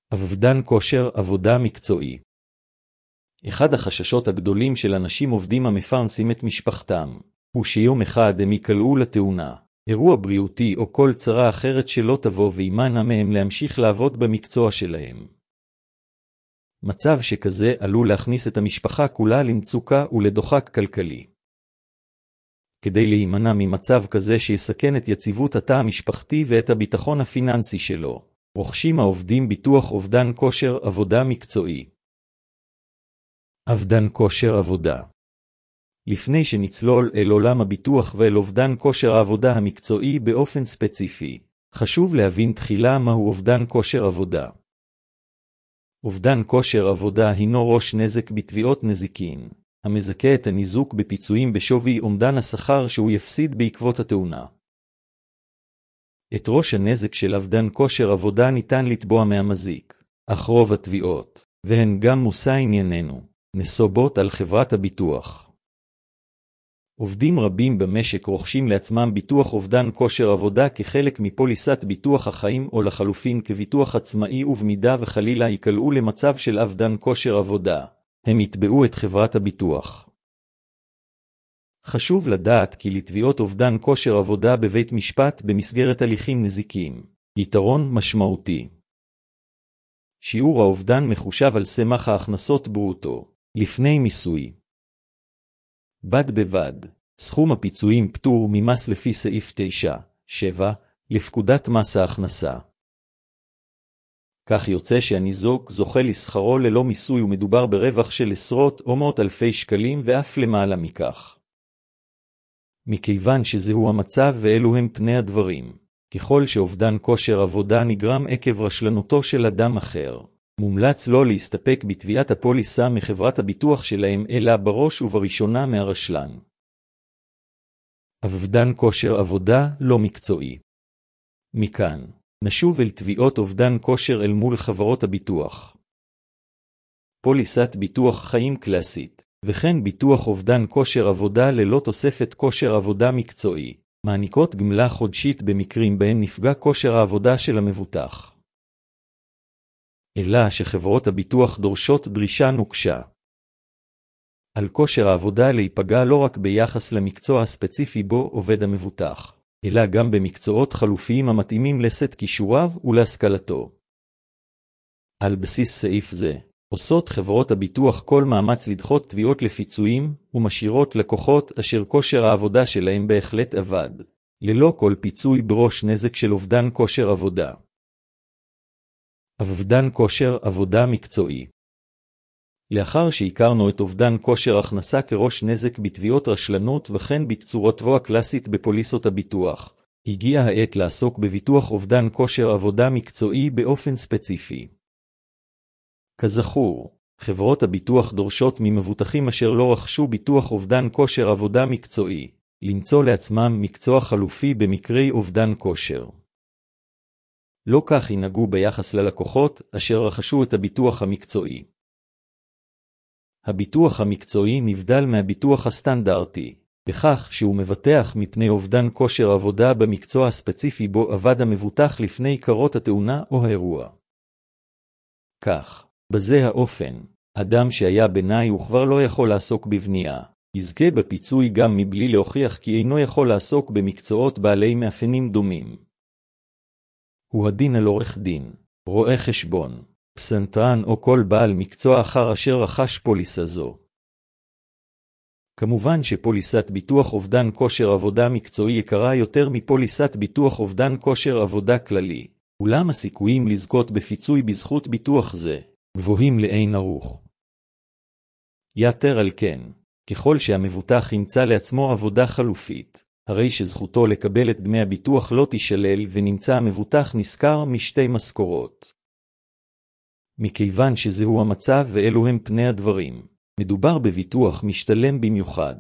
אובדן כושר עבודה מקצועי. אחד החששות הגדולים של אנשים עובדים המפרנסים את משפחתם, הוא שיום אחד הם יקלעו לתאונה, אירוע בריאותי או כל צרה אחרת שלא תבוא וימנע מהם להמשיך לעבוד במקצוע שלהם. מצב שכזה עלול להכניס את המשפחה כולה למצוקה ולדוחק כלכלי. כדי להימנע ממצב כזה שיסכן את יציבות התא המשפחתי ואת הביטחון הפיננסי שלו, רוכשים העובדים ביטוח אובדן כושר עבודה מקצועי. אובדן כושר עבודה. לפני שנצלול אל עולם הביטוח ואל אובדן כושר העבודה המקצועי באופן ספציפי, חשוב להבין תחילה מהו אובדן כושר עבודה. אובדן כושר עבודה הינו ראש נזק בתביעות נזיקין, המזכה את הניזוק בפיצויים בשווי אומדן השכר שהוא יפסיד בעקבות התאונה. את ראש הנזק של אובדן כושר עבודה ניתן לתבוע מהמזיק, אך רוב התביעות, והן גם מושא ענייננו, נסובות על חברת הביטוח. עובדים רבים במשק רוכשים לעצמם ביטוח אובדן כושר עבודה כחלק מפוליסת ביטוח החיים או לחלופין כביטוח עצמאי, ובמידה וחלילה יקלעו למצב של אובדן כושר עבודה, הם יתבעו את חברת הביטוח. חשוב לדעת כי לתביעות אובדן כושר עבודה בבית משפט במסגרת הליכים נזיקיים, יתרון משמעותי. שיעור האובדן מחושב על סמך ההכנסות ברוטו, לפני מיסוי. בד בבד, סכום הפיצויים פטור ממס לפי סעיף 9(7) לפקודת מס ההכנסה. כך יוצא שהניזוק זוכה לשכרו ללא מיסוי ומדובר ברווח של עשרות או מאות אלפי שקלים ואף למעלה מכך. מכיוון שזהו המצב ואלו הם פני הדברים, ככל שאובדן כושר עבודה נגרם עקב רשלנותו של אדם אחר, מומלץ לא להסתפק בתביעת הפוליסה מחברת הביטוח שלהם אלא בראש ובראשונה מהרשלן. אובדן כושר עבודה לא מקצועי. מכאן, נשוב אל תביעות אובדן כושר אל מול חברות הביטוח. פוליסת ביטוח חיים קלאסית, וכן ביטוח אובדן כושר עבודה ללא תוספת כושר עבודה מקצועי, מעניקות גמלה חודשית במקרים בהם נפגע כושר העבודה של המבוטח. אלא שחברות הביטוח דורשות דרישה נוקשה. על כושר העבודה להיפגע לא רק ביחס למקצוע הספציפי בו עובד המבוטח, אלא גם במקצועות חלופיים המתאימים לסט כישוריו ולהשכלתו. על בסיס סעיף זה, עושות חברות הביטוח כל מאמץ לדחות תביעות לפיצויים, ומשאירות לקוחות אשר כושר העבודה שלהם בהחלט עבד, ללא כל פיצוי בראש נזק של אובדן כושר עבודה. אובדן כושר עבודה מקצועי. לאחר שהכרנו את אובדן כושר הכנסה כראש נזק בתביעות רשלנות וכן בצורתו הקלאסית בפוליסות הביטוח, הגיעה העת לעסוק בביטוח אובדן כושר עבודה מקצועי באופן ספציפי. כזכור, חברות הביטוח דורשות ממבוטחים אשר לא רכשו ביטוח אובדן כושר עבודה מקצועי, למצוא לעצמם מקצוע חלופי במקרי אובדן כושר. לא כך ינהגו ביחס ללקוחות אשר רכשו את הביטוח המקצועי. הביטוח המקצועי נבדל מהביטוח הסטנדרטי, בכך שהוא מבטח מפני אובדן כושר עבודה במקצוע הספציפי בו עבד המבוטח לפני קרות התאונה או האירוע. כך, בזה האופן, אדם שהיה בנאי וכבר לא יכול לעסוק בבנייה, יזכה בפיצוי גם מבלי להוכיח כי אינו יכול לעסוק במקצועות בעלי מאפיינים דומים. הוא הדין על עורך דין, רואה חשבון, פסנתרן או כל בעל מקצוע אחר אשר רכש פוליסה זו. כמובן שפוליסת ביטוח אובדן כושר עבודה מקצועי יקרה יותר מפוליסת ביטוח אובדן כושר עבודה כללי, אולם הסיכויים לזכות בפיצוי בזכות ביטוח זה גבוהים לאין ערוך. יתר על כן, ככל שהמבוטח ימצא לעצמו עבודה חלופית, הרי שזכותו לקבל את דמי הביטוח לא תישלל ונמצא המבוטח נשכר משתי משכורות. מכיוון שזהו המצב ואלו הם פני הדברים, מדובר בביטוח משתלם במיוחד.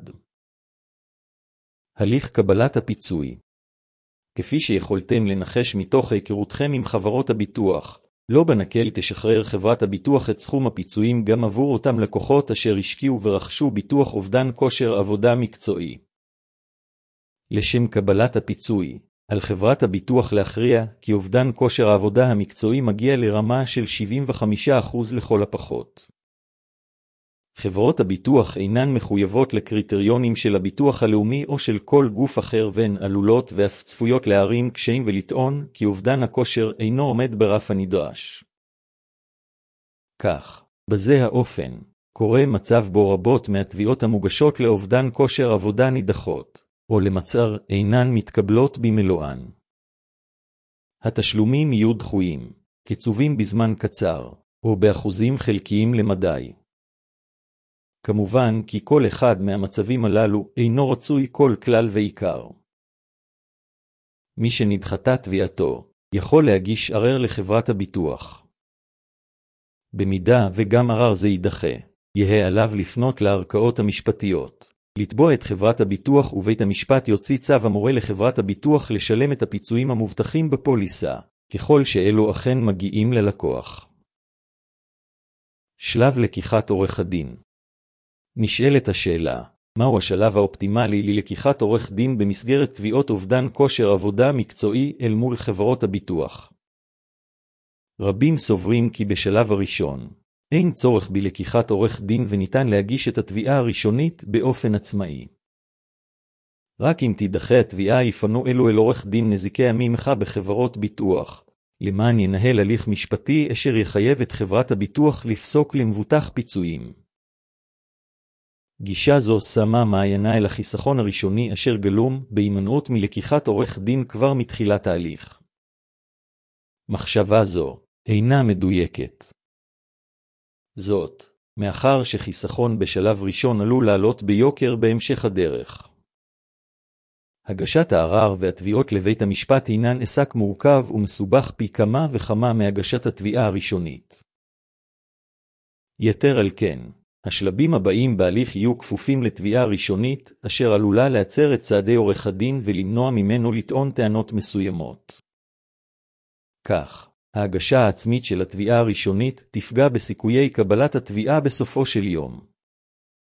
הליך קבלת הפיצוי. כפי שיכולתם לנחש מתוך היכרותכם עם חברות הביטוח, לא בנקל תשחרר חברת הביטוח את סכום הפיצויים גם עבור אותם לקוחות אשר השקיעו ורכשו ביטוח אובדן כושר עבודה מקצועי. לשם קבלת הפיצוי, על חברת הביטוח להכריע כי אובדן כושר העבודה המקצועי מגיע לרמה של 75% לכל הפחות. חברות הביטוח אינן מחויבות לקריטריונים של הביטוח הלאומי או של כל גוף אחר והן עלולות ואף צפויות להערים קשיים ולטעון כי אובדן הכושר אינו עומד ברף הנדרש. כך, בזה האופן, קורה מצב בו רבות מהתביעות המוגשות לאובדן כושר עבודה נדחות, או למצער אינן מתקבלות במלואן. התשלומים יהיו דחויים, קצובים בזמן קצר, או באחוזים חלקיים למדי. כמובן כי כל אחד מהמצבים הללו אינו רצוי כל כלל ועיקר. מי שנדחתה תביעתו, יכול להגיש ערר לחברת הביטוח. במידה וגם ערר זה יידחה, יהיה עליו לפנות לערכאות המשפטיות, לתבוע את חברת הביטוח ובית המשפט יוציא צו המורה לחברת הביטוח לשלם את הפיצויים המובטחים בפוליסה, ככל שאלו אכן מגיעים ללקוח. שלב לקיחת עורך הדין. נשאלת השאלה, מהו השלב האופטימלי ללקיחת עורך דין במסגרת תביעות אובדן כושר עבודה מקצועי אל מול חברות הביטוח? רבים סוברים כי בשלב הראשון, אין צורך בלקיחת עורך דין וניתן להגיש את התביעה הראשונית באופן עצמאי. רק אם תידחה התביעה יפנו אלו אל עורך דין נזיקי עמך בחברות ביטוח, למען ינהל הליך משפטי אשר יחייב את חברת הביטוח לפסוק למבוטח פיצויים. גישה זו שמה מעיינה אל החיסכון הראשוני אשר גלום בהימנעות מלקיחת עורך דין כבר מתחילת ההליך. מחשבה זו אינה מדויקת. זאת, מאחר שחיסכון בשלב ראשון עלול לעלות ביוקר בהמשך הדרך. הגשת הערר והתביעות לבית המשפט הינן עסק מורכב ומסובך פי כמה וכמה מהגשת התביעה הראשונית. יתר על כן, השלבים הבאים בהליך יהיו כפופים לתביעה ראשונית, אשר עלולה לעצר את צעדי עורך הדין ולמנוע ממנו לטעון טענות מסוימות. כך, ההגשה העצמית של התביעה הראשונית תפגע בסיכויי קבלת התביעה בסופו של יום.